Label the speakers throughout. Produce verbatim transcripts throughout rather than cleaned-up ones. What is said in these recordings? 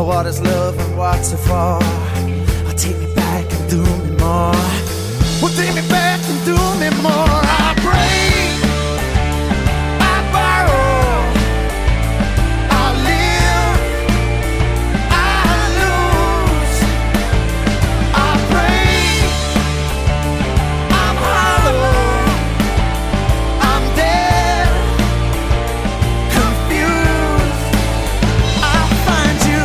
Speaker 1: What is love and what's it for? Oh, take me back and do me more. Well, take me back and do me more. I break, I borrow, I live, I lose. I break, I'm hollow, I'm dead, confused. I find you.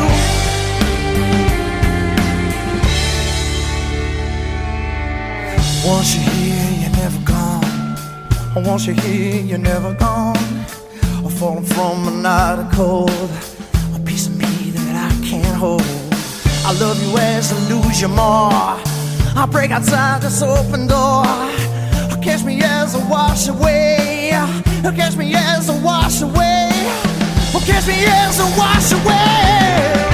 Speaker 1: Once you're here, you're never gone. Once you're here, you're never gone. I'm falling from another cold, a piece of me that I can't hold. I love you as I lose you more. I break outside this open door. Catch me as I wash away. Catch me as I wash away. Catch me as I wash away.